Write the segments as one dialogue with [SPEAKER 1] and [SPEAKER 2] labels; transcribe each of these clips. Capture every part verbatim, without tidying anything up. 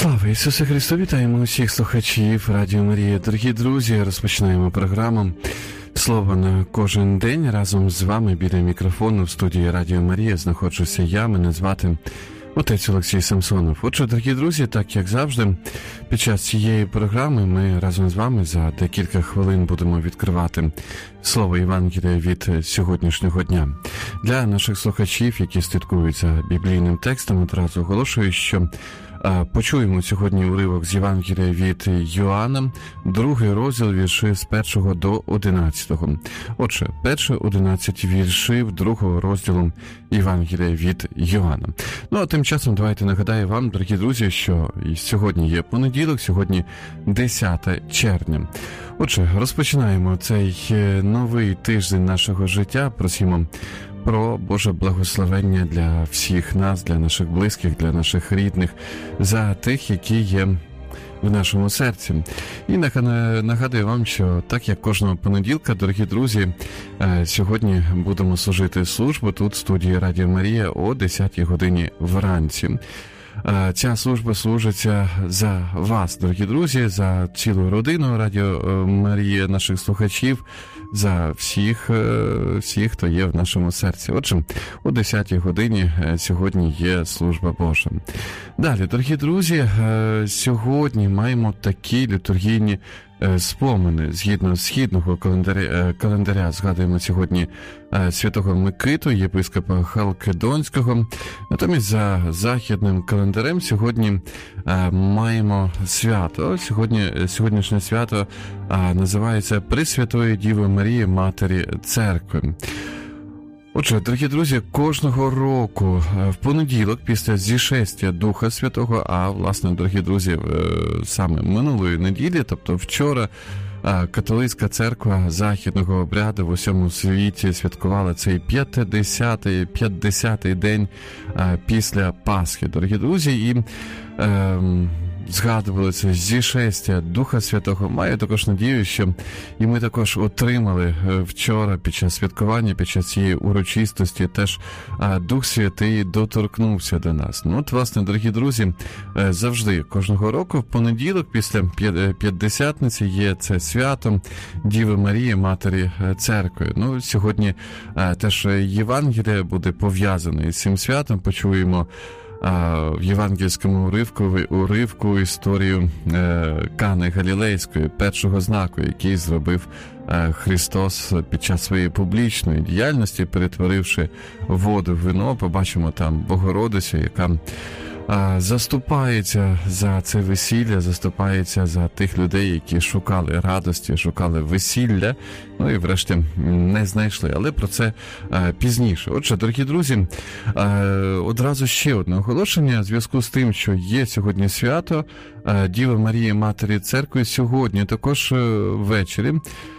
[SPEAKER 1] Слава Ісусу Христу! Вітаємо усіх слухачів Радіо Марія. Дорогі друзі, розпочинаємо програму «Слово на кожен день». Разом з вами біля мікрофону в студії Радіо Марія знаходжуся я, мене звати отець Олексій Самсонов. Отже, дорогі друзі, так як завжди, під час цієї програми ми разом з вами за декілька хвилин будемо відкривати Слово Євангелія від сьогоднішнього дня. Для наших слухачів, які слідкують за біблійним текстом, одразу оголошую, що почуємо сьогодні уривок з Євангелія від Йоанна, другий розділ, вірші з першого до одинадцятого. Отже, перші одинадцять віршів другого розділу Євангелія від Йоанна. Ну, а тим часом давайте нагадаю вам, дорогі друзі, що сьогодні є понеділок, сьогодні десяте червня. Отже, розпочинаємо цей новий тиждень нашого життя. Просимо про Боже благословення для всіх нас, для наших близьких, для наших рідних, за тих, які є в нашому серці. І нагадую вам, що так як кожного понеділка, дорогі друзі, сьогодні будемо служити службу тут в студії Радіо Марія о десятій годині вранці. Ця служба служиться за вас, дорогі друзі, за цілу родину Радіо Марія, наших слухачів, за всіх, всіх, хто є в нашому серці. Отже, о десятій годині сьогодні є служба Божа. Далі, дорогі друзі, сьогодні маємо такі літургійні спомини. Згідно східного календаря, календаря згадуємо сьогодні святого Микиту, єпископа Халкидонського. Натомість за західним календарем сьогодні маємо свято. Сьогодні, сьогоднішнє свято називається Пресвятої Діви Марії, Матері Церкви. Отже, дорогі друзі, кожного року в понеділок після зішестя Духа Святого, а, власне, дорогі друзі, саме минулої неділі, тобто вчора, католицька церква західного обряду в усьому світі святкувала цей п'ятдесятий, п'ятдесятий день після Пасхи, дорогі друзі, і е, згадували це зішестя Духа Святого. Маю також надію, що і ми також отримали вчора під час святкування, під час цієї урочистості, теж Дух Святий доторкнувся до нас. Ну, от, власне, дорогі друзі, завжди, кожного року, в понеділок, після П'ятдесятниці, є це свято Діви Марії, Матері Церкви. Ну, сьогодні теж Євангеліє буде пов'язане з цим святом. Почуємо в євангельському уривку, уривку історію е, Кани Галілейської, першого знаку, який зробив е, Христос під час своєї публічної діяльності, перетворивши воду в вино. Побачимо там Богородицю, яка е, заступається за це весілля, заступається за тих людей, які шукали радості, шукали весілля, ну і врешті не знайшли. Але про це е, пізніше. Отже, дорогі друзі, е, одразу ще одне оголошення в зв'язку з тим, що є сьогодні свято е, Діви Марії, Матері Церкви. Сьогодні також е, ввечері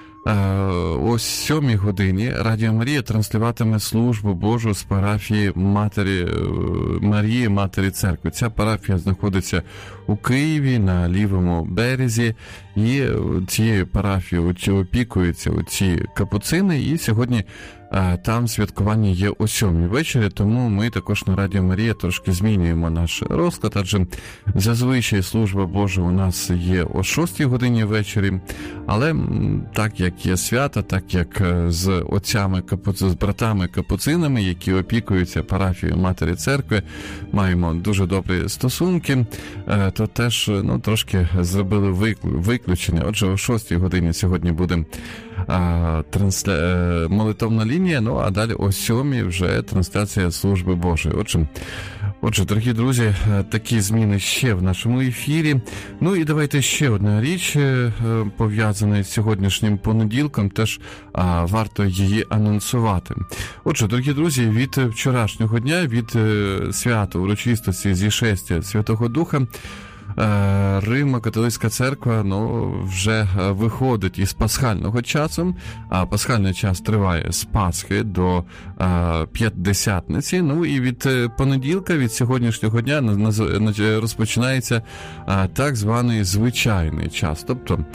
[SPEAKER 1] о сьомій годині Радіо Марія транслюватиме службу Божу з парафії Матері Марії, Матері Церкви. Ця парафія знаходиться у Києві на лівому березі, і цією парафією опікуються ці капуцини, і сьогодні там святкування є о сьомій вечері, тому ми також на Радіо Марія трошки змінюємо наш розклад, адже зазвичай служба Божа у нас є о шостій годині ввечері, але так як є свята, так як з отцями, з братами капуцинами, які опікуються парафією Матері Церкви, маємо дуже добрі стосунки, то теж ну, трошки зробили виключення. Отже, о шостій годині сьогодні буде трансля... молитовна лінія, ну а далі о сьомій вже трансляція служби Божої. Отже, отже, дорогі друзі, такі зміни ще в нашому ефірі. Ну і давайте ще одна річ, пов'язана з сьогоднішнім понеділком, теж а, варто її анонсувати. Отже, дорогі друзі, від вчорашнього дня, від свята урочистості зішестя Святого Духа, Римо-католицька церква ну, вже виходить із пасхального часу, а пасхальний час триває з Пасхи до а, П'ятдесятниці. Ну і від понеділка, від сьогоднішнього дня розпочинається а, так званий звичайний час. Тобто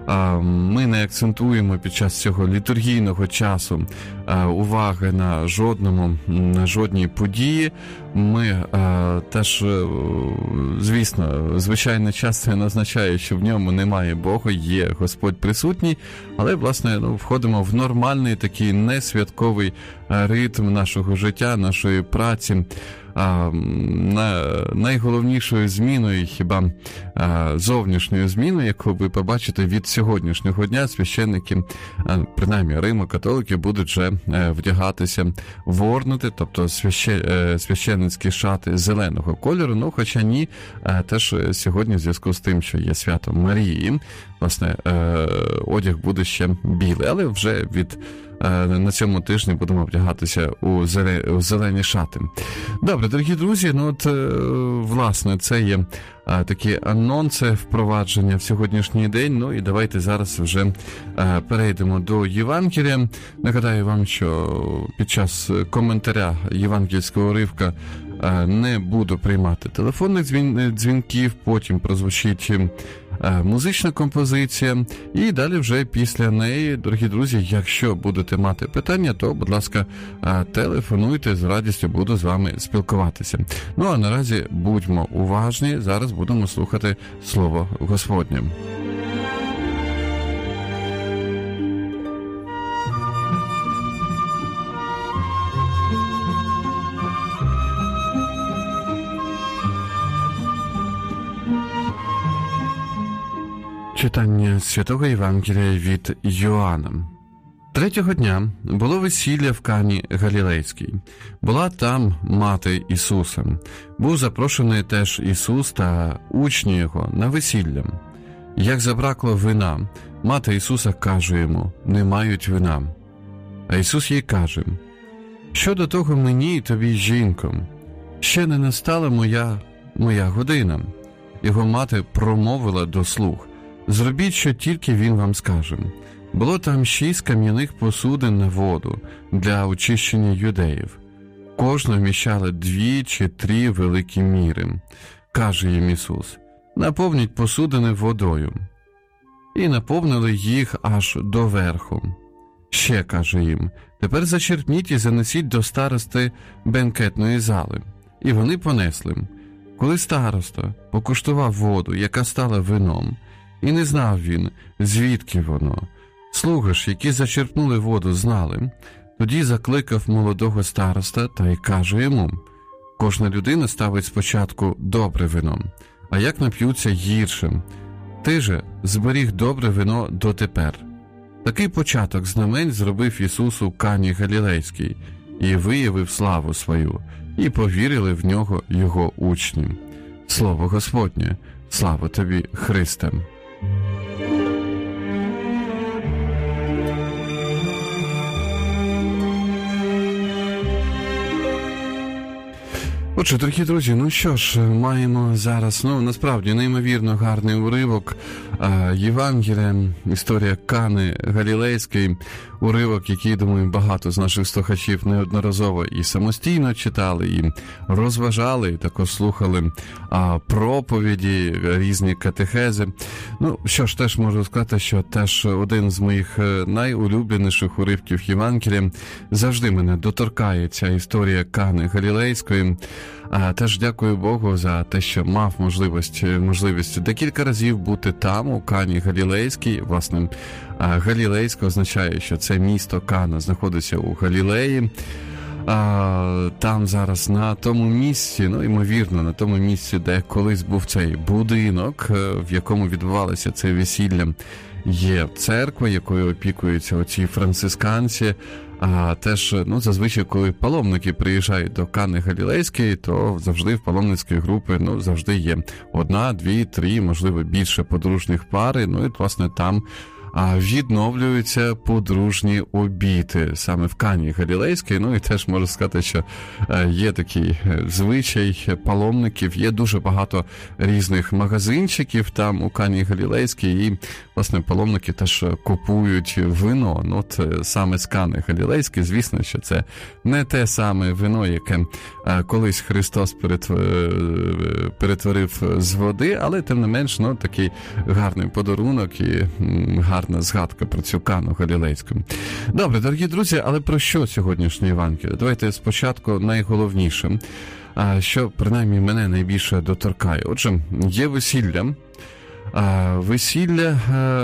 [SPEAKER 1] ми не акцентуємо під час цього літургійного часу уваги на жодному, на жодній події. Ми теж, звісно, звичайний час це не означає, що в ньому немає Бога, є Господь присутній, але, власне, ну, входимо в нормальний такий несвятковий ритм нашого життя, нашої праці. А, на, найголовнішою зміною, хіба а, зовнішньою зміною, яку ви побачите від сьогоднішнього дня, священники, а, принаймні римо-католики, будуть вже а, вдягатися в орнати, тобто свяще, а, священницькі шати зеленого кольору, ну, хоча ні, а, теж сьогодні в зв'язку з тим, що є свято Марії, власне, а, одяг буде ще білий, але вже від на цьому тижні будемо вдягатися у зелені шати. Добре, дорогі друзі, ну от, власне, це є такі анонси впровадження в сьогоднішній день. Ну і давайте зараз вже перейдемо до Євангелія. Нагадаю вам, що під час коментаря євангельського уривка не буду приймати телефонних дзвінків, потім прозвучить музична композиція, і далі вже після неї, дорогі друзі, якщо будете мати питання, то, будь ласка, телефонуйте, з радістю буду з вами спілкуватися. Ну, а наразі будьмо уважні, зараз будемо слухати Слово Господнє. Читання Святого Євангелія від Йоанна. Третього дня було весілля в Кані Галілейській. Була там мати Ісуса. Був запрошений теж Ісус та учні Його на весілля. Як забракло вина, мати Ісуса каже йому: «Не мають вина». А Ісус їй каже: «Що до того мені і тобі, жінко? Ще не настала моя, моя година». Його мати промовила до слуг: «Зробіть, що тільки він вам скаже». Було там шість кам'яних посудин на воду для очищення юдеїв. Кожна вміщала дві чи три великі міри. Каже їм Ісус: «Наповніть посудини водою». І наповнили їх аж до верху. Ще каже їм: «Тепер зачерпніть і занесіть до старости бенкетної зали». І вони понесли. Коли староста покуштував воду, яка стала вином, і не знав він, звідки воно, слуги ж, які зачерпнули воду, знали, тоді закликав молодого староста та й каже йому: «Кожна людина ставить спочатку добре вино, а як нап'ються гіршим, ти же зберіг добре вино дотепер». Такий початок знамень зробив Ісус у Кані Галілейській і виявив славу свою, і повірили в нього його учні. Слово Господнє, слава тобі, Христе! Отже, дорогі друзі, ну що ж, маємо зараз, ну, насправді, неймовірно гарний уривок а, Євангелія, історія Кани Галілейської, уривок, який, думаю, багато з наших слухачів неодноразово і самостійно читали, і розважали, і також слухали а, проповіді, різні катехези. Ну, що ж, теж можу сказати, що теж один з моїх найулюбленіших уривків Євангелія. Завжди мене доторкає ця історія Кани Галілейської. А, теж дякую Богу за те, що мав можливість, можливість декілька разів бути там, у Кані Галілейській. Власне, Галілейська означає, що це місто Кана знаходиться у Галілеї. А, там зараз на тому місці, ну, ймовірно, на тому місці, де колись був цей будинок, в якому відбувалося це весілля, є церква, якою опікуються оці францисканці. А теж, ну, зазвичай, коли паломники приїжджають до Кани Галілейської, то завжди в паломницької групи, ну, завжди є одна, дві, три, можливо, більше подружніх пари. Ну, і, власне, там відновлюються подружні обіти саме в Кані Галілейській. Ну і теж можу сказати, що є такий звичай паломників, є дуже багато різних магазинчиків там у Кані Галілейській, і, власне, паломники теж купують вино. Ну, от саме з Кани Галілейської, звісно, що це не те саме вино, яке колись Христос перетворив з води, але, тим не менш, ну, такий гарний подарунок і гарна згадка про цю Кану Галілейську. Добре, дорогі друзі, але про що сьогоднішнє Євангеліє? Давайте спочатку найголовніше, що, принаймні, мене найбільше доторкає. Отже, є весілля. Весілля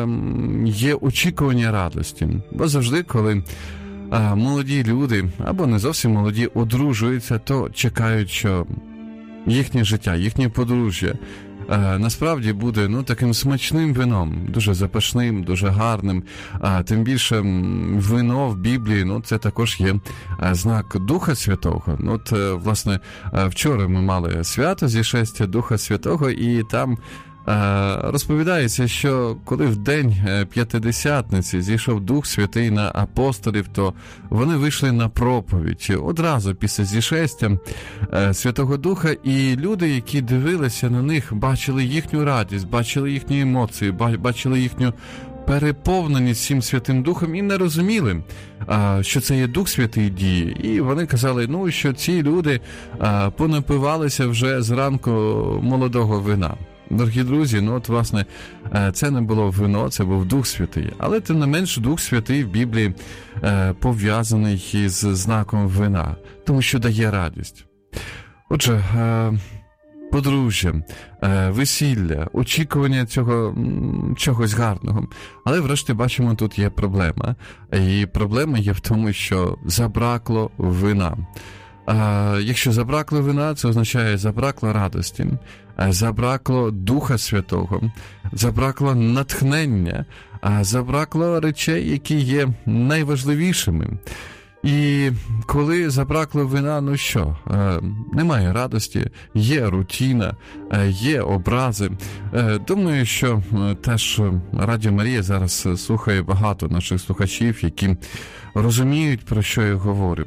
[SPEAKER 1] є очікування радості. Бо завжди, коли молоді люди, або не зовсім молоді, одружуються, то чекають, що їхнє життя, їхнє подружжя насправді буде, ну, таким смачним вином, дуже запашним, дуже гарним. А тим більше вино в Біблії, ну, це також є знак Духа Святого. Ну, от, власне, вчора ми мали свято зішестя Духа Святого, і там розповідається, що коли в день П'ятидесятниці зійшов Дух Святий на апостолів, то вони вийшли на проповідь одразу після зішестя Святого Духа, і люди, які дивилися на них, бачили їхню радість, бачили їхні емоції, бачили їхню переповненість цим Святим Духом і не розуміли, що це є Дух Святий діє. І вони казали, ну, що ці люди понапивалися вже зранку молодого вина. Дорогі друзі, ну от, власне, це не було вино, це був Дух Святий. Але, тим не менш, Дух Святий в Біблії пов'язаний із знаком вина, тому що дає радість. Отже, подружжя, весілля, очікування цього чогось гарного. Але, врешті, бачимо, тут є проблема. І проблема є в тому, що забракло вина. А, якщо забракло вина, це означає забракло радості, забракло Духа Святого, забракло натхнення, забракло речей, які є найважливішими. І коли забракло вина, ну що, немає радості, є рутина, є образи. Думаю, що теж Радіо Марія зараз слухає багато наших слухачів, які розуміють, про що я говорю.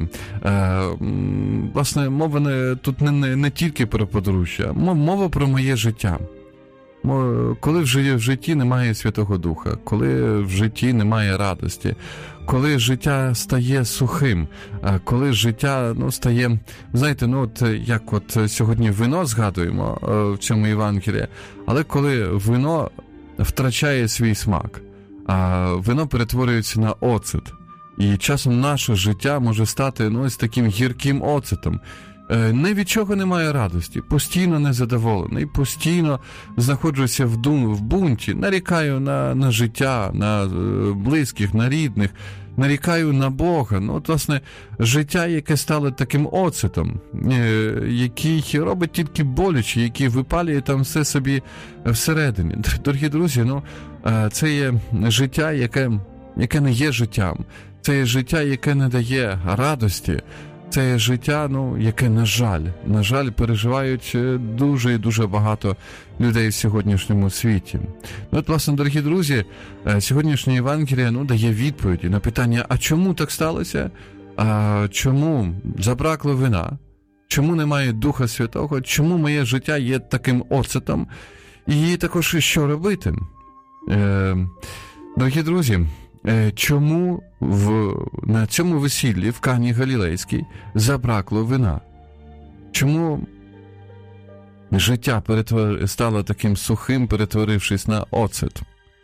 [SPEAKER 1] Власне, мова не, тут не, не, не тільки про подружжя, мова про моє життя. Коли в житті немає Святого Духа, коли в житті немає радості, коли життя стає сухим, коли життя, ну, стає, знаєте, ну, от як от сьогодні вино згадуємо в цьому Євангелії, але коли вино втрачає свій смак, а вино перетворюється на оцет, і часом наше життя може стати, ну, ось таким гірким оцетом. Ні від чого немає радості, постійно незадоволений, постійно знаходжуся в, дум, в бунті, нарікаю на, на життя, на близьких, на рідних, нарікаю на Бога. Ну, от, власне, життя, яке стало таким оцетом, який робить тільки боляче, який випалює там все собі всередині. Дорогі друзі, ну, це є життя, яке, яке не є життям, це є життя, яке не дає радості. Це є життя, ну, яке, на жаль, на жаль, переживають дуже і дуже багато людей в сьогоднішньому світі. Ну, от, власне, дорогі друзі, сьогоднішнє Євангеліє, ну, дає відповіді на питання, а чому так сталося? А чому забракло вина? Чому немає Духа Святого? Чому моє життя є таким оцетом? І також, що робити? Е, дорогі друзі, чому в, на цьому весіллі в Кані Галілейській забракло вина? Чому життя перетвор... стало таким сухим, перетворившись на оцет?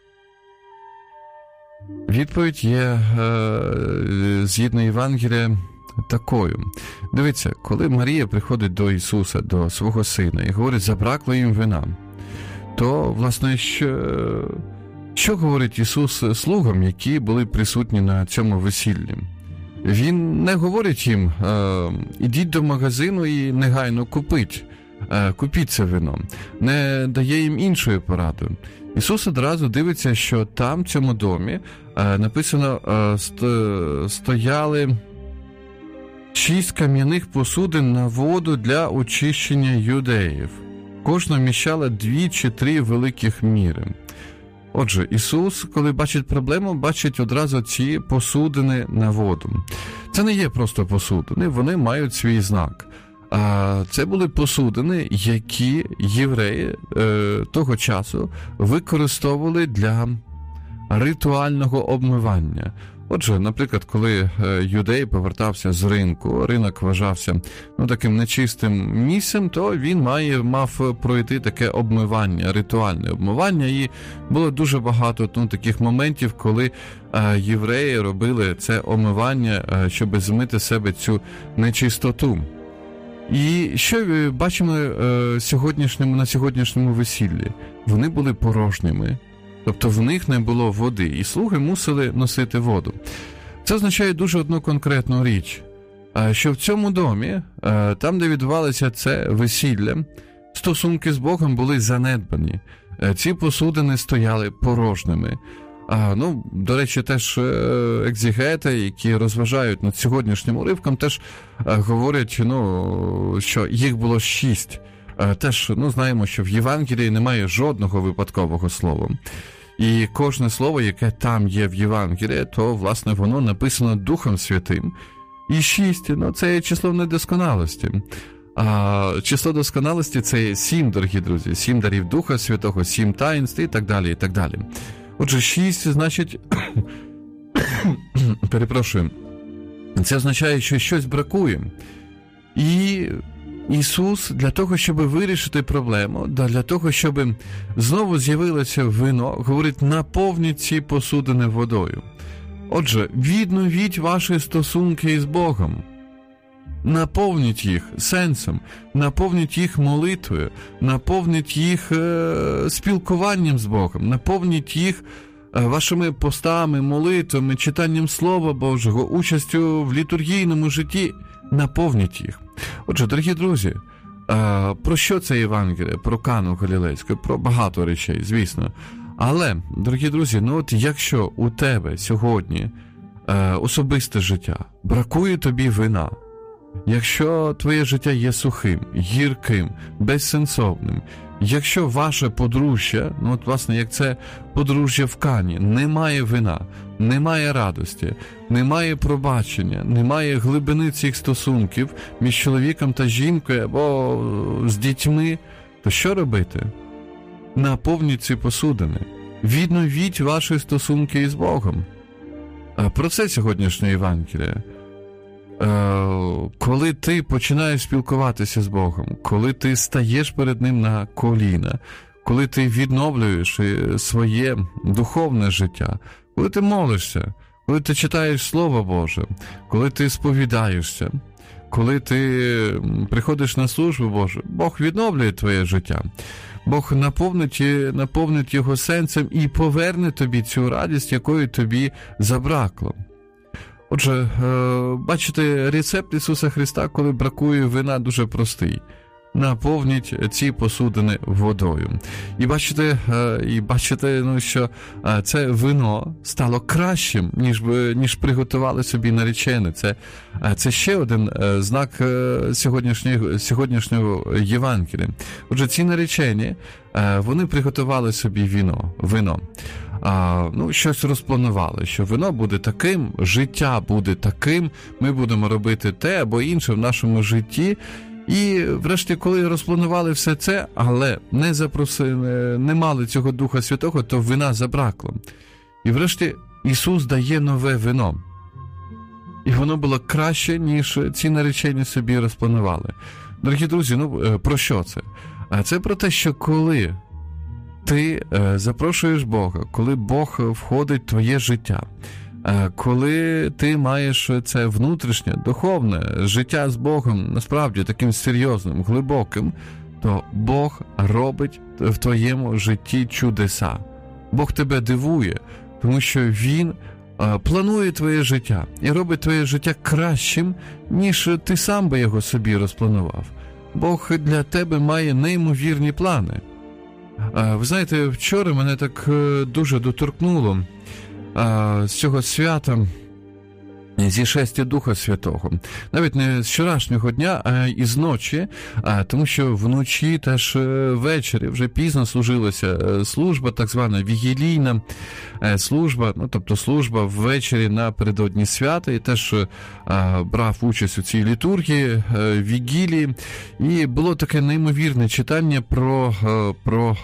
[SPEAKER 1] Відповідь є, е, згідно Євангелія, такою. Дивіться, коли Марія приходить до Ісуса, до свого сина, і говорить, забракло їм вина, то, власне, що... Що говорить Ісус слугам, які були присутні на цьому весіллі? Він не говорить їм, е, ідіть до магазину і негайно купіть, е, купіть це вино. Не дає їм іншої поради. Ісус одразу дивиться, що там, в цьому домі, е, написано, е, сто, стояли шість кам'яних посудин на воду для очищення юдеїв. Кожна вміщала дві чи три великих міри. Отже, Ісус, коли бачить проблему, бачить одразу ці посудини на воду. Це не є просто посудини, вони мають свій знак. А це були посудини, які євреї е, того часу використовували для ритуального обмивання. Отже, наприклад, коли юдей повертався з ринку, ринок вважався ну, таким нечистим місцем, то він має, мав пройти таке обмивання, ритуальне обмивання, і було дуже багато ну, таких моментів, коли е, євреї робили це обмивання, е, щоб змити з себе цю нечистоту. І що бачимо е, сьогоднішньому, на сьогоднішньому весіллі? Вони були порожніми. Тобто в них не було води, і слуги мусили носити воду. Це означає дуже одну конкретну річ, що в цьому домі, там, де відбувалося це весілля, стосунки з Богом були занедбані. Ці посудини стояли порожніми. А, ну, до речі, теж екзегети, які розважають над сьогоднішнім уривком, теж говорять, ну, що їх було шість. Теж, ну, знаємо, що в Євангелії немає жодного випадкового слова. І кожне слово, яке там є в Євангелії, то, власне, воно написано Духом Святим. І шість, ну, це є число недосконалості. А число досконалості – це є сім, дорогі друзі, сім дарів Духа Святого, сім таїнств і так далі, і так далі. Отже, шість, значить, перепрошую, це означає, що щось бракує. І Ісус для того, щоб вирішити проблему, для того, щоб знову з'явилося вино, говорить, наповніть ці посудини водою. Отже, відновіть ваші стосунки із Богом. Наповніть їх сенсом, наповніть їх молитвою, наповніть їх е, спілкуванням з Богом, наповніть їх е, вашими постами, молитвами, читанням Слова Божого, участю в літургійному житті. Наповніть їх. Отже, дорогі друзі, е, про що це Євангеліє? Про Кану Галілейську, про багато речей, звісно. Але, дорогі друзі, ну от якщо у тебе сьогодні е, особисте життя, бракує тобі вина, якщо твоє життя є сухим, гірким, безсенсовним, якщо ваше подружжя, ну от власне, як це подружжя в Кані, немає вина, немає радості, немає пробачення, немає глибини цих стосунків між чоловіком та жінкою або з дітьми, то що робити? Наповніть ці посудини, відновіть ваші стосунки із Богом. Про це сьогоднішнє Євангеліє. Коли ти починаєш спілкуватися з Богом, коли ти стаєш перед Ним на коліна, коли ти відновлюєш своє духовне життя, коли ти молишся, коли ти читаєш Слово Боже, коли ти сповідаєшся, коли ти приходиш на службу Божу, Бог відновлює твоє життя. Бог наповнить, наповнить його сенсом і поверне тобі цю радість, якої тобі забракло. Отже, бачите, рецепт Ісуса Христа, коли бракує вина, дуже простий. Наповніть ці посудини водою. І бачите, і бачите, ну, що це вино стало кращим, ніж, ніж приготували собі наречені. Це, це ще один знак сьогоднішнього, сьогоднішнього Євангелія. Отже, ці наречені, вони приготували собі вино. вино. А, ну, щось розпланували, що вино буде таким, життя буде таким, ми будемо робити те або інше в нашому житті. І врешті, коли розпланували все це, але не запросили, не мали цього Духа Святого, то вина забракло. І врешті Ісус дає нове вино. І воно було краще, ніж ці наречені собі розпланували. Дорогі друзі, ну про що це? Це про те, що коли ти запрошуєш Бога, коли Бог входить в твоє життя, коли ти маєш це внутрішнє, духовне життя з Богом, насправді таким серйозним, глибоким, то Бог робить в твоєму житті чудеса. Бог тебе дивує, тому що Він планує твоє життя і робить твоє життя кращим, ніж ти сам би його собі розпланував. Бог для тебе має неймовірні плани. Ви знаєте, вчора мене так дуже доторкнуло з цього свята зішестя Духа Святого. Навіть не з вчорашнього дня, а із ночі, а, тому що вночі теж ввечері вже пізно служилася служба, так звана вігілійна служба, ну, тобто служба ввечері напередодні свята, і теж а, брав участь у цій літургії, а, вігілії, і було таке неймовірне читання про, про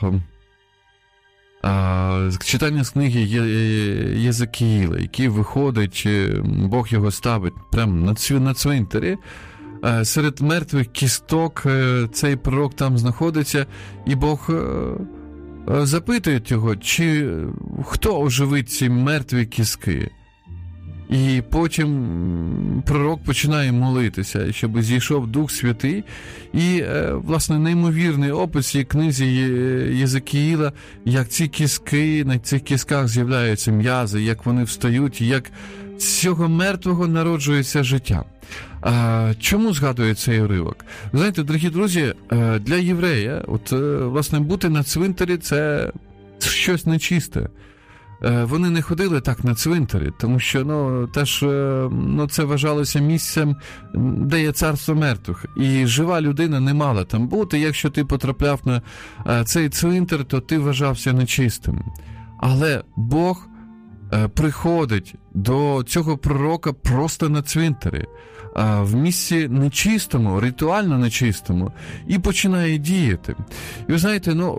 [SPEAKER 1] А, читання з книги Єзекіїла, який виходить, Бог його ставить прямо на цвинтарі, серед мертвих кісток цей пророк там знаходиться, і Бог запитує його, чи хто оживить ці мертві кістки. І потім пророк починає молитися, щоб зійшов Дух Святий. І, власне, неймовірний опис є в книзі Єзекіїла, як ці кістки, на цих кістках з'являються м'язи, як вони встають, як з цього мертвого народжується життя. А чому згадує цей уривок? Знаєте, дорогі друзі, для єврея, от, власне, бути на цвинтарі – це щось нечисте. Вони не ходили так на цвинтарі, тому що, ну, теж, ну, це вважалося місцем, де є царство мертвих. І жива людина не мала там бути. Якщо ти потрапляв на цей цвинтар, то ти вважався нечистим. Але Бог приходить до цього пророка просто на цвинтарі, в місці нечистому, ритуально нечистому, і починає діяти. І ви знаєте, ну,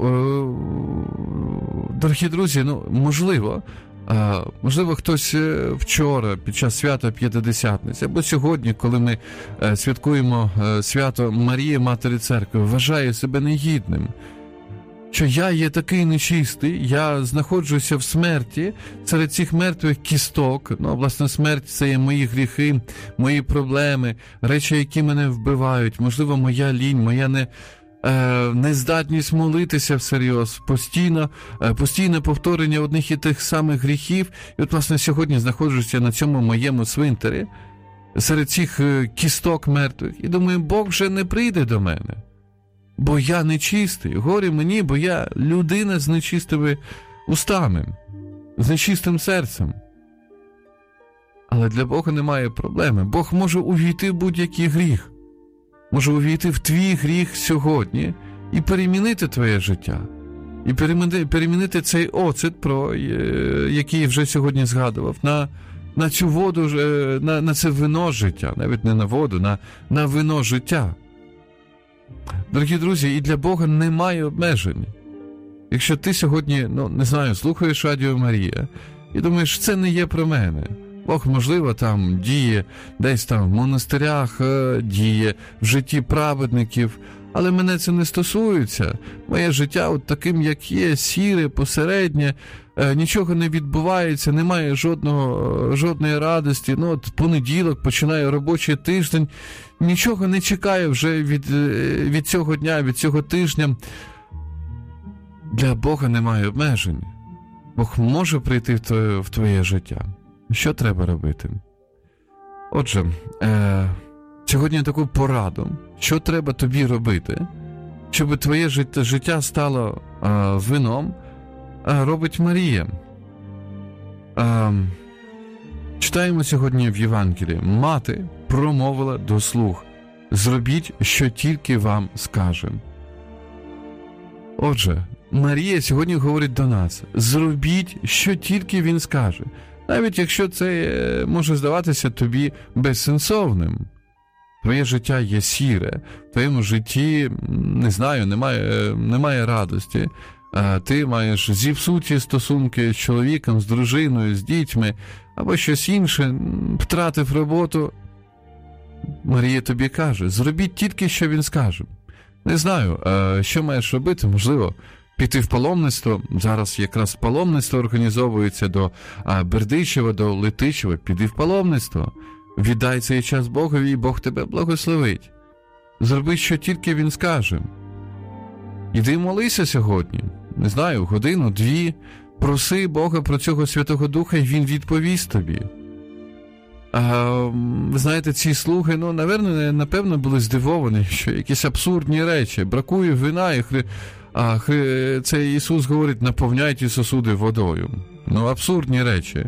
[SPEAKER 1] дорогі друзі, ну, можливо, можливо, хтось вчора під час свята П'ятидесятниці, або сьогодні, коли ми святкуємо свято Марії, Матері Церкви, вважає себе негідним. Що я є такий нечистий, я знаходжуся в смерті серед цих мертвих кісток. Ну, власне, смерть – це є мої гріхи, мої проблеми, речі, які мене вбивають, можливо, моя лінь, моя не, е, нездатність молитися всерйоз, постійно, е, постійне повторення одних і тих самих гріхів. І от, власне, сьогодні знаходжуся на цьому моєму цвинтарі, серед цих кісток мертвих, і думаю, Бог вже не прийде до мене. Бо я нечистий, горі мені, бо я людина з нечистими устами, з нечистим серцем. Але для Бога немає проблеми. Бог може увійти в будь-який гріх. Може увійти в твій гріх сьогодні і перемінити твоє життя. І перемінити, перемінити цей оцет, про який я вже сьогодні згадував, на, на цю воду, на, на це вино життя, навіть не на воду, на, на вино життя. Дорогі друзі, і для Бога немає обмежень. Якщо ти сьогодні, ну, не знаю, слухаєш Радіо Марія і думаєш, це не є про мене. Бог, можливо, там діє десь там в монастирях, діє в житті праведників, але мене це не стосується. Моє життя от таким, як є, сіре, посереднє, нічого не відбувається, немає жодного, жодної радості. Ну, от понеділок починає робочий тиждень, нічого не чекаю вже від, від цього дня, від цього тижня. Для Бога немає обмежень. Бог може прийти в твоє, в твоє життя. Що треба робити? Отже, е, сьогодні таку пораду, що треба тобі робити, щоб твоє життя, життя стало е, вином, е, робить Марія. Е, читаємо сьогодні в Євангелії. Мати промовила до слуг: зробіть, що тільки вам скаже. Отже, Марія сьогодні говорить до нас: зробіть, що тільки він скаже. Навіть якщо це може здаватися тобі безсенсовним. Твоє життя є сіре, в твоєму житті, не знаю, немає, немає радості. Ти маєш зіпсуті стосунки з чоловіком, з дружиною, з дітьми, або щось інше, втратив роботу. Марія тобі каже: зробіть тільки, що він скаже. Не знаю, що маєш робити, можливо, піти в паломництво. Зараз якраз паломництво організовується до Бердичева, до Летичева. Піди в паломництво. Віддай цей час Богові, і Бог тебе благословить. Зроби, що тільки він скаже. Іди молися сьогодні. Не знаю, годину, дві. Проси Бога про цього Святого Духа, і він відповість тобі. А, ви знаєте, ці слуги, ну, напевно, напевно, були здивовані, що якісь абсурдні речі. Бракує вина, і хри... а хри... це Ісус говорить: наповняйте сосуди водою. Ну, абсурдні речі.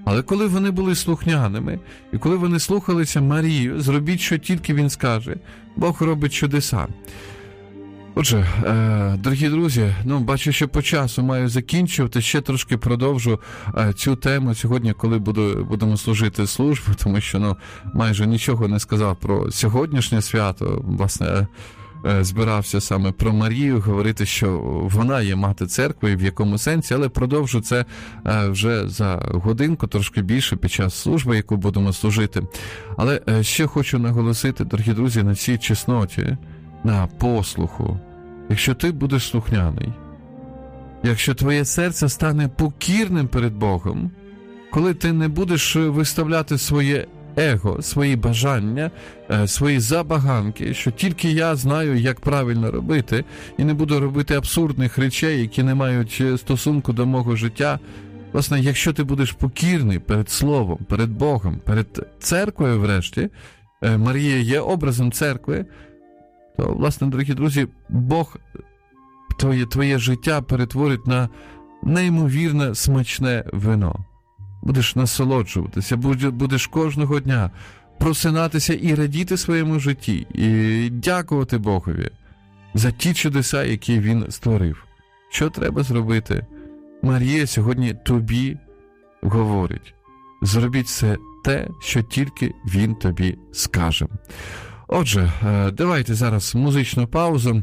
[SPEAKER 1] Але коли вони були слухняними, і коли вони слухалися Марію, зробіть, що тільки він скаже, Бог робить чудеса. Отже, е, дорогі друзі, ну, бачу, що по часу маю закінчувати, ще трошки продовжу е, цю тему сьогодні, коли буду, будемо служити службу, тому що, ну, майже нічого не сказав про сьогоднішнє свято, власне, е, збирався саме про Марію, говорити, що вона є мати церкви, в якому сенсі, але продовжу це е, вже за годинку, трошки більше під час служби, яку будемо служити. Але е, ще хочу наголосити, дорогі друзі, на цій чесноті, на послуху. Якщо ти будеш слухняний, якщо твоє серце стане покірним перед Богом, коли ти не будеш виставляти своє его, свої бажання, свої забаганки, що тільки я знаю, як правильно робити, і не буду робити абсурдних речей, які не мають стосунку до мого життя, власне, якщо ти будеш покірний перед Словом, перед Богом, перед церквою врешті, Марія є образом церкви, то, власне, дорогі друзі, Бог твоє, твоє життя перетворить на неймовірне смачне вино. Будеш насолоджуватися, будеш кожного дня просинатися і радіти своєму житті, і дякувати Богові за ті чудеса, які Він створив. Що треба зробити? Марія сьогодні тобі говорить. Зробіть все те, що тільки Він тобі скаже. Отже, давайте зараз музичну паузу,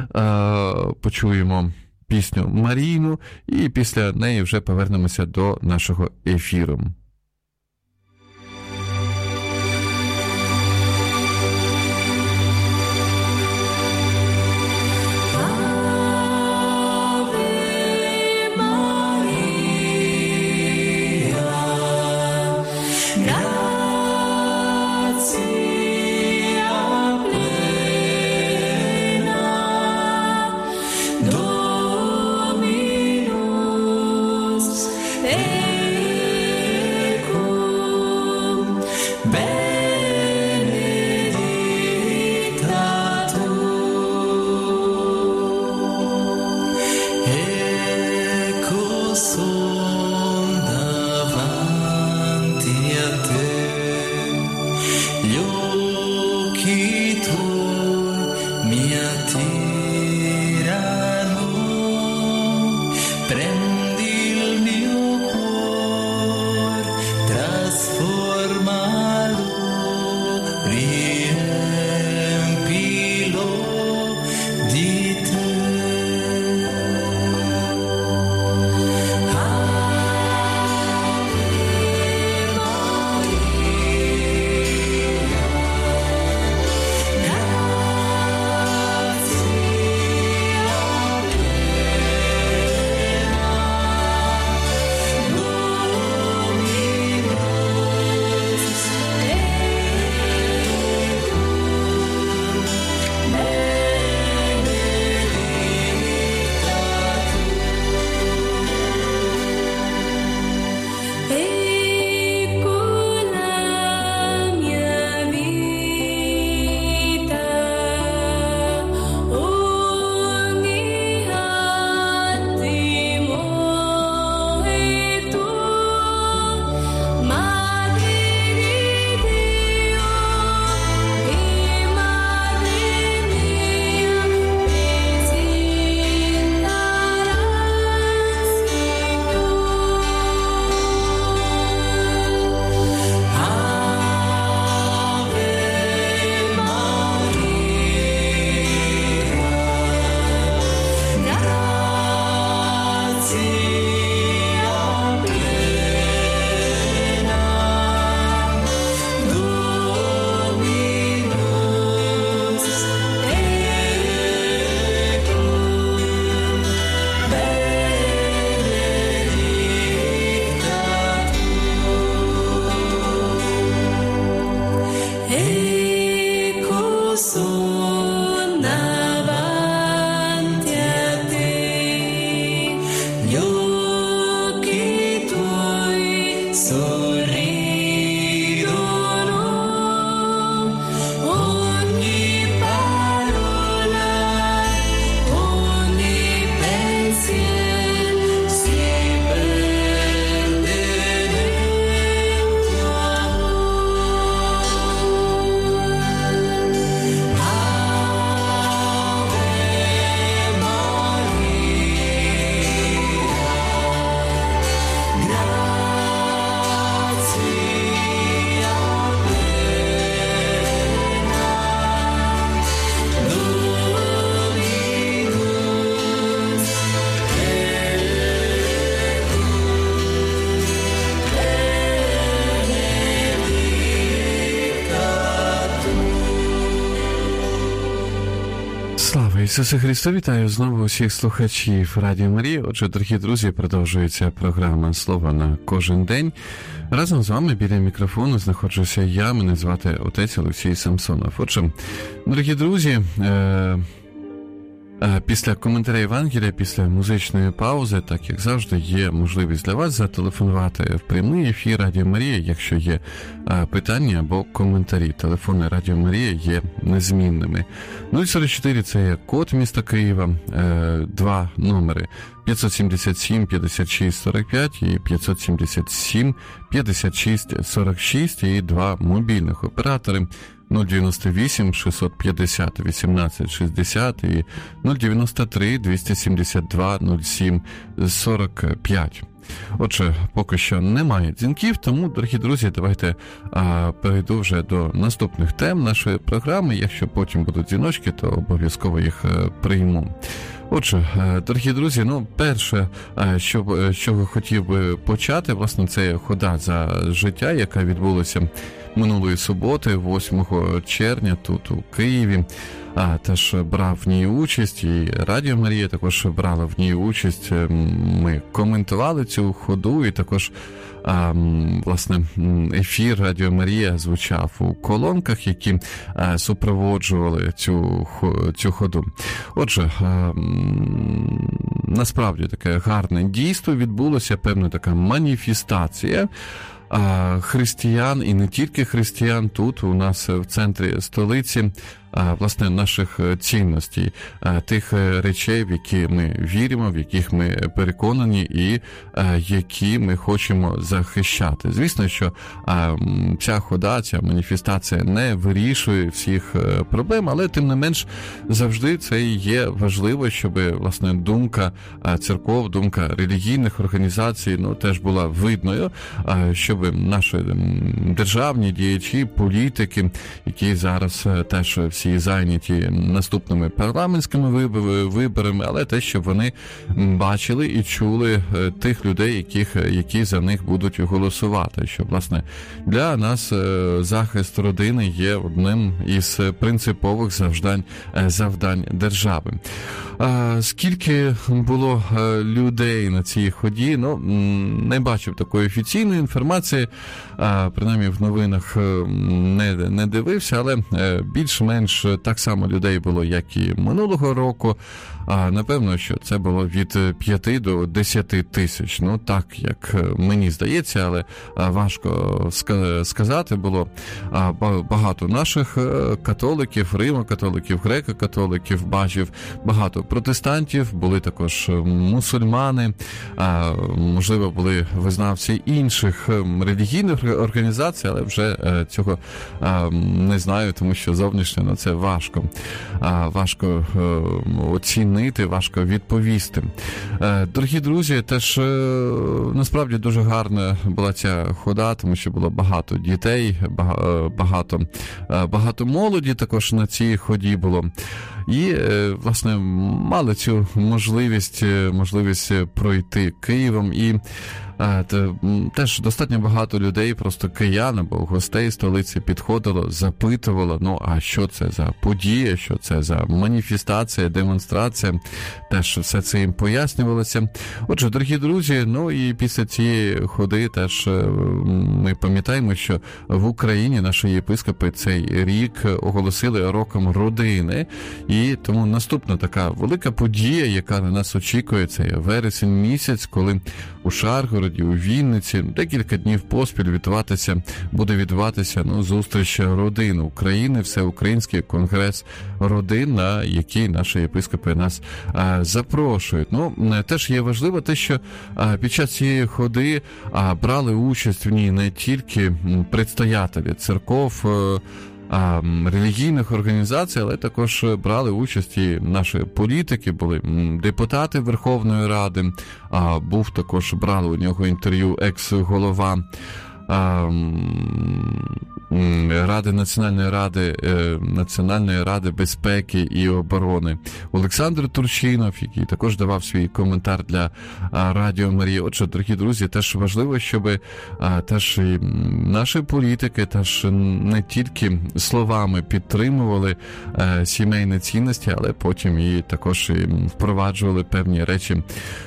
[SPEAKER 1] почуємо пісню Марійну, і після неї вже повернемося до нашого ефіру.
[SPEAKER 2] Grazie
[SPEAKER 1] Слава Ісусу Христу! Вітаю знову усіх слухачів Радіо Марія. Отже, дорогі друзі, продовжується програма «Слово на кожен день». Разом з вами біля мікрофону знаходжуся я, мене звати отець Олексій Самсонов. Отже, дорогі друзі, е- після коментаря Євангелія, після музичної паузи, так як завжди, є можливість для вас зателефонувати в прямий ефір Радіо Марія, якщо є питання або коментарі. Телефони Радіо Марія є незмінними. нуль сорок чотири – це є код міста Києва, два номери п'ятсот сімдесят сім п'ятдесят шість сорок п'ять і п'ятсот сімдесят сім п'ятдесят шість сорок шість і два мобільних оператори нуль дев'яносто вісім шістсот п'ятдесят вісімнадцять шістдесят і нуль дев'яносто три двісті сімдесят два нуль сім сорок п'ять. Отже, поки що немає дзвінків, тому, дорогі друзі, давайте а, перейду вже до наступних тем нашої програми. Якщо потім будуть дзвіночки, то обов'язково їх а, прийму. Отже, дорогі друзі, ну, перше, що, що хотів би почати, власне, це хода за життя, яка відбулася минулої суботи, восьмого червня, тут у Києві. А, теж брав в ній участь, і Радіо Марія також брала в ній участь. Ми коментували цю ходу, і також, а, власне, ефір Радіо Марія звучав у колонках, які а, супроводжували цю, цю ходу. Отже, а, насправді таке гарне дійство відбулося, певна така маніфестація християн, і не тільки християн, тут у нас в центрі столиці, власне, наших цінностей, тих речей, в які ми віримо, в яких ми переконані і які ми хочемо захищати. Звісно, що ця хода, ця маніфестація не вирішує всіх проблем, але тим не менш завжди це є важливо, щоб, власне, думка церков, думка релігійних організацій, ну, теж була видною, щоб наші державні діячі, політики, які зараз теж всі зайняті наступними парламентськими виборами, але те, щоб вони бачили і чули тих людей, яких, які за них будуть голосувати. Що, власне, для нас захист родини є одним із принципових завдань, завдань держави. Скільки було людей на цій ході, ну, не бачив такої офіційної інформації, принаймні в новинах не, не дивився, але більш-менш так само людей було, як і минулого року. А, напевно, що це було від п'яти до десяти тисяч. Ну, так, як мені здається, але важко сказати. Було багато наших католиків, римо-католиків, греко-католиків, бачив багато протестантів, були також мусульмани, можливо, були визнавці інших релігійних організацій, але вже цього не знаю, тому що зовнішньо на це важко. Важко оцінити, важко відповісти. Дорогі друзі, теж насправді дуже гарна була ця хода, тому що було багато дітей, багато, багато молоді також на цій ході було. І, власне, мали цю можливість, можливість пройти Києвом. І теж достатньо багато людей, просто киян або гостей столиці підходило, запитувало, ну, а що це за подія, що це за маніфестація, демонстрація, теж все це їм пояснювалося. Отже, дорогі друзі, ну і після цієї ходи теж ми пам'ятаємо, що в Україні наші єпископи цей рік оголосили роком родини, і тому наступна така велика подія, яка на нас очікує, це вересень місяць, коли у Шаргороді, у Вінниці декілька днів поспіль відбуватися, буде відбуватися ну, зустріч родин України, всеукраїнський конгрес родин, на який наші єпископи нас а, запрошують. Ну, теж є важливо те, що а, під час цієї ходи а, брали участь в ній не тільки предстоятелі церков, а, релігійних організацій, але також брали участь і наші політики, були депутати Верховної Ради, а, був також, брали у нього інтерв'ю екс-голова а, Ради Національної ради Національної ради безпеки і оборони Олександр Турчинов, який також давав свій коментар для Радіо Марія. Отже, дорогі друзі, теж важливо, щоб теж і наші політики теж не тільки словами підтримували сімейні цінності, але потім і також і впроваджували певні речі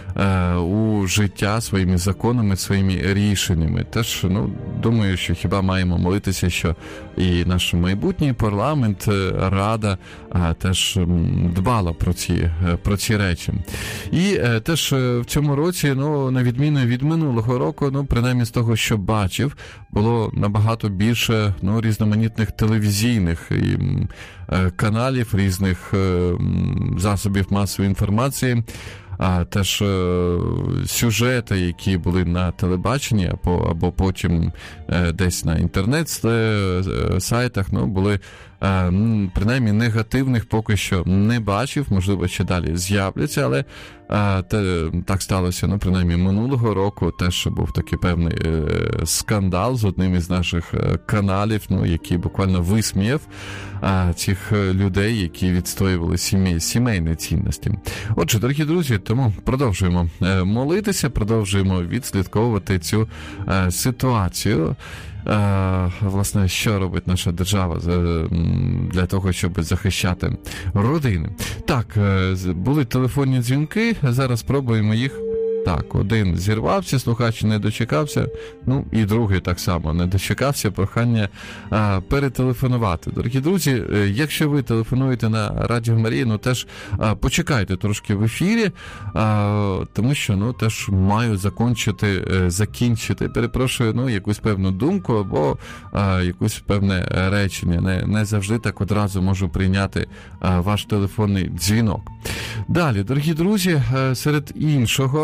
[SPEAKER 1] у життя своїми законами, своїми рішеннями. Теж, ну, думаю, що хіба маємо молитися, що і наш майбутній парламент, Рада теж дбала про ці, про ці речі. І теж в цьому році, ну, на відміну від минулого року, ну, принаймні з того, що бачив, було набагато більше, ну, різноманітних телевізійних і каналів, різних засобів масової інформації, а теж е, сюжети, які були на телебаченні, або, або потім е, десь на інтернет-сайтах, ну, були е, принаймні негативних поки що не бачив, можливо, ще далі з'являться, але е, те, так сталося, ну, принаймні минулого року теж був такий певний е, скандал з одним із наших е, каналів, ну, який буквально висміяв е, цих людей, які відстоювали сімей, сімейні цінності. Отже, дорогі друзі, тому продовжуємо молитися, продовжуємо відслідковувати цю е, ситуацію. Е, власне, що робить наша держава для того, щоб захищати родини. Так, е, були телефонні дзвінки, зараз спробуємо їх. Так, один зірвався, слухач не дочекався, ну і другий так само не дочекався, прохання а, перетелефонувати. Дорогі друзі, якщо ви телефонуєте на Радіо Марія, ну теж а, почекайте трошки в ефірі, а, тому що, ну, теж маю закінчити, закінчити, перепрошую, ну, якусь певну думку або а, якусь певне речення. Не, не завжди так одразу можу прийняти а, ваш телефонний дзвінок. Далі, дорогі друзі, серед іншого,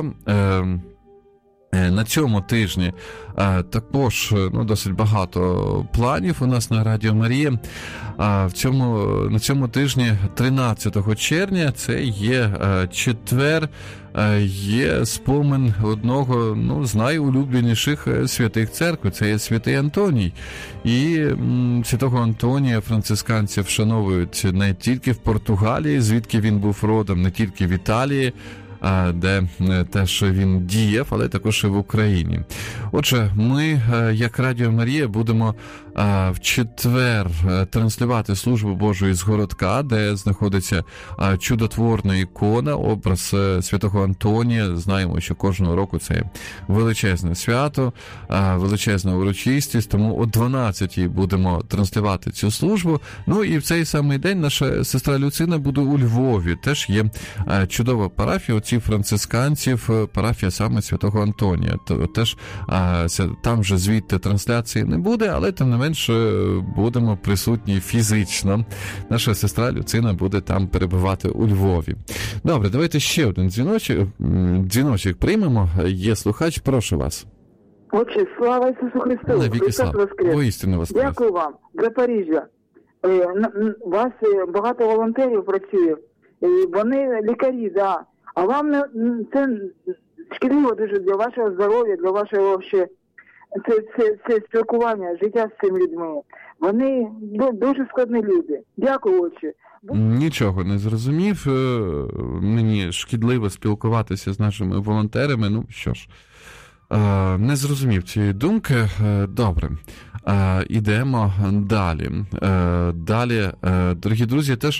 [SPEAKER 1] на цьому тижні також, ну, досить багато планів у нас на Радіо Марія. В цьому, на цьому тижні, тринадцятого червня, це є четвер, є спомин одного, ну, з найулюбленіших святих церкви, це є святий Антоній. І м, святого Антонія францисканці вшановують не тільки в Португалії, звідки він був родом, не тільки в Італії, де теж він діяв, але також і в Україні. Отже, ми, як Радіо Марія, будемо в четвер транслювати службу Божої з городка, де знаходиться чудотворна ікона, образ святого Антонія. Знаємо, що кожного року це величезне свято, величезна урочистість, тому о дванадцятій будемо транслювати цю службу. Ну і в цей самий день наша сестра Люцина буде у Львові. Теж є чудова парафія отців францисканців, парафія саме святого Антонія. Теж там же звідти трансляції не буде, але тим не менше будемо присутні фізично. Наша сестра Люцина буде там перебувати у Львові. Добре, давайте ще один дзвіночок, дзвіночок приймемо. Є слухач, прошу вас.
[SPEAKER 2] Отче, слава Ісусу Христу!
[SPEAKER 1] Навіки слава! Воістину воскрес!
[SPEAKER 2] Дякую вам, Запоріжжя. У вас багато волонтерів працює, вони лікарі, да. А вам це шкідливо дуже для вашого здоров'я, для вашого ще це, це, це спілкування, життя з цими людьми. Вони дуже складні люди. Дякую, отче.
[SPEAKER 1] Нічого не зрозумів. Мені шкідливо спілкуватися з нашими волонтерами. Ну, що ж, не зрозумів цієї думки. Добре. Ідемо далі. Далі, дорогі друзі, теж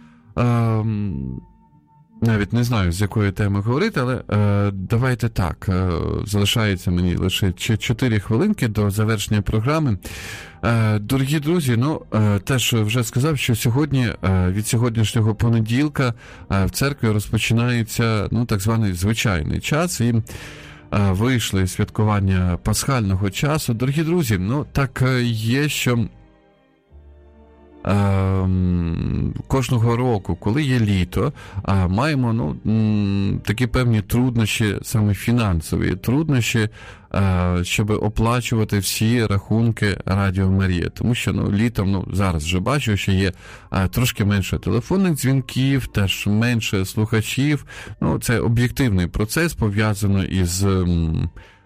[SPEAKER 1] навіть не знаю, з якої теми говорити, але е, давайте так, е, залишається мені лише чотири хвилинки до завершення програми. Е, дорогі друзі, ну, е, теж вже сказав, що сьогодні, е, від сьогоднішнього понеділка е, в церкві розпочинається, ну, так званий звичайний час, і е, вийшли святкування пасхального часу. Дорогі друзі, ну, так є, що кожного року, коли є літо, маємо, ну, такі певні труднощі, саме фінансові труднощі, щоб оплачувати всі рахунки Радіо Марія. Тому що, ну, літом, ну, зараз вже бачу, що є трошки менше телефонних дзвінків, теж менше слухачів. Ну, це об'єктивний процес, пов'язано із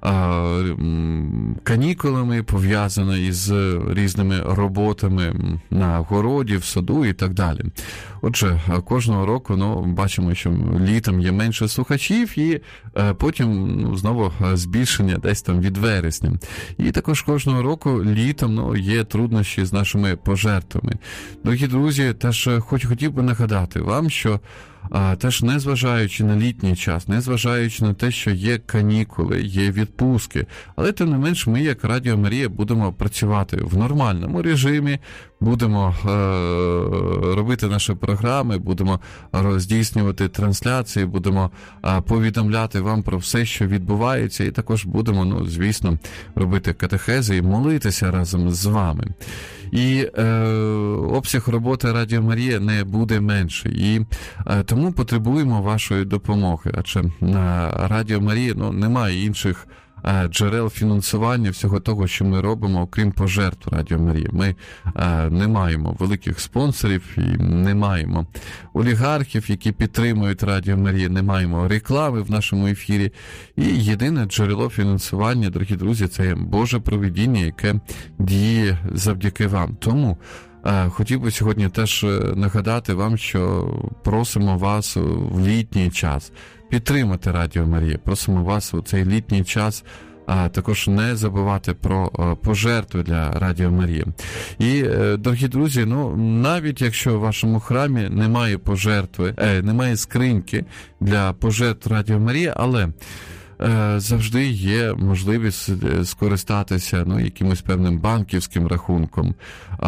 [SPEAKER 1] канікулами, пов'язана із різними роботами на городі, в саду і так далі. Отже, кожного року, ну, бачимо, що літом є менше слухачів, і потім, ну, знову збільшення десь там від вересня. І також кожного року літом, ну, є труднощі з нашими пожертвами. Дорогі друзі, теж хоч хотів би нагадати вам, що а, теж незважаючи на літній час, незважаючи на те, що є канікули, є відпустки, але тим не менш ми, як Радіо Марія, будемо працювати в нормальному режимі, будемо е- робити наші програми, будемо здійснювати трансляції, будемо е- повідомляти вам про все, що відбувається, і також будемо, ну, звісно, робити катехези і молитися разом з вами. І е, обсяг роботи Радіо Марія не буде менший. І е, тому потребуємо вашої допомоги. Адже на Радіо Марія, ну, немає інших е, джерел фінансування всього того, що ми робимо, окрім пожертв Радіо Марія. Ми е, не маємо великих спонсорів і не маємо олігархів, які підтримують Радіо Марія, не маємо реклами в нашому ефірі. І єдине джерело фінансування, дорогі друзі, це Боже провидіння, яке діє завдяки вам. Тому е, хотів би сьогодні теж нагадати вам, що просимо вас в літній час підтримати Радіо Марія. Просимо вас у цей літній час а також не забувати про пожертви для Радіо Марія. І, дорогі друзі, ну, навіть якщо в вашому храмі немає пожертви, е, немає скриньки для пожертв Радіо Марія, але завжди є можливість скористатися, ну, якимось певним банківським рахунком.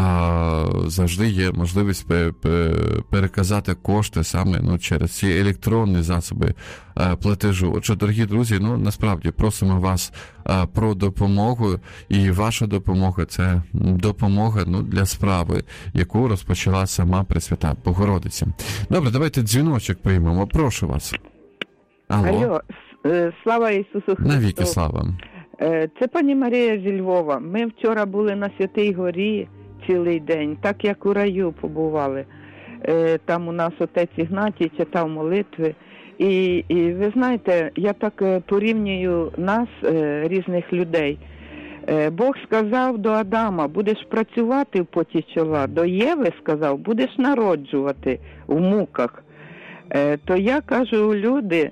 [SPEAKER 1] Завжди є можливість переказати кошти саме, ну, через ці електронні засоби платежу. Отже, дорогі друзі, ну, насправді просимо вас про допомогу, і ваша допомога – це допомога, ну, для справи, яку розпочала сама Пресвята Богородиця. Добре, давайте дзвіночок приймемо. Прошу вас. Алло.
[SPEAKER 3] Алло. Слава Ісусу Христу.
[SPEAKER 1] Навіки слава.
[SPEAKER 3] Це пані Марія зі Львова. Ми вчора були на Святій Горі цілий день, так як у раю побували. Там у нас отець Ігнатій читав молитви. І, і ви знаєте, я так порівнюю нас, різних людей. Бог сказав до Адама: будеш працювати в поті чола. До Єви сказав: будеш народжувати в муках. То я кажу, люди,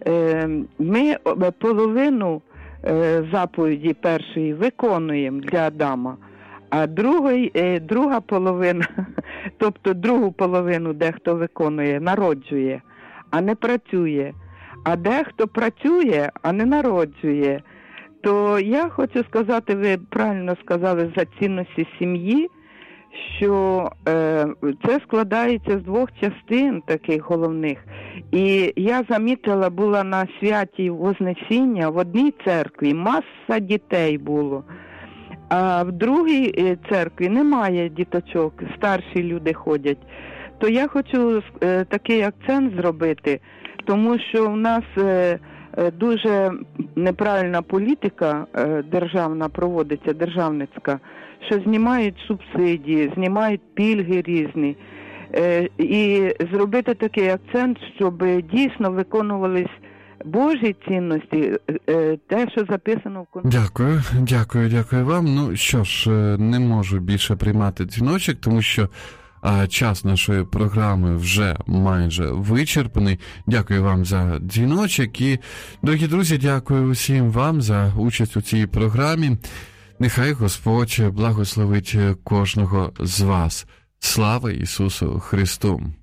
[SPEAKER 3] ми половину заповіді першої виконуємо для Адама, а другий, друга половина, тобто другу половину дехто виконує, народжує, а не працює. А дехто працює, а не народжує. То я хочу сказати, ви правильно сказали за цінності сім'ї, що е, це складається з двох частин таких головних. І я замітила, була на святі Вознесіння в одній церкві, маса дітей було, а в другій церкві немає діточок, старші люди ходять. То я хочу е, такий акцент зробити, тому що в нас е, дуже неправильна політика е, державна проводиться, державницька, що знімають субсидії, знімають пільги різні. Е, і зробити такий акцент, щоб дійсно виконувались Божі цінності, е, те, що записано в Конституції.
[SPEAKER 1] Дякую, дякую, дякую вам. Ну що ж, не можу більше приймати дзвіночок, тому що а час нашої програми вже майже вичерпаний. Дякую вам за дзвіночок. І, дорогі друзі, дякую усім вам за участь у цій програмі. Нехай Господь благословить кожного з вас. Слава Ісусу Христу!